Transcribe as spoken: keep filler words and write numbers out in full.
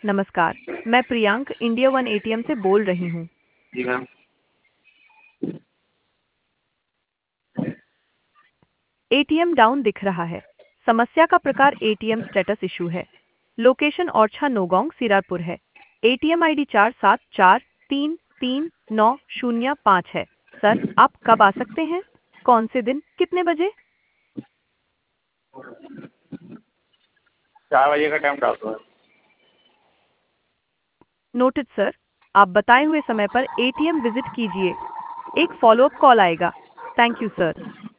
नमस्कार, मैं Priyank India one ATM से बोल रही हूँ। जी मैम। एटीएम डाउन दिख रहा है। समस्या का प्रकार एटीएम स्टेटस इशू है। लोकेशन ओरछा नौगांव सिरारपुर है। एटीएम आईडी चार सात चार तीन तीन नौ शून्य पाँच है। सर, आप कब आ सकते हैं? कौन से दिन, कितने बजे? चार बजे का टाइम डाल दो। नोटेड सर, आप बताए हुए समय पर एटीएम विजिट कीजिए। एक फॉलोअप कॉल आएगा। Thank you sir.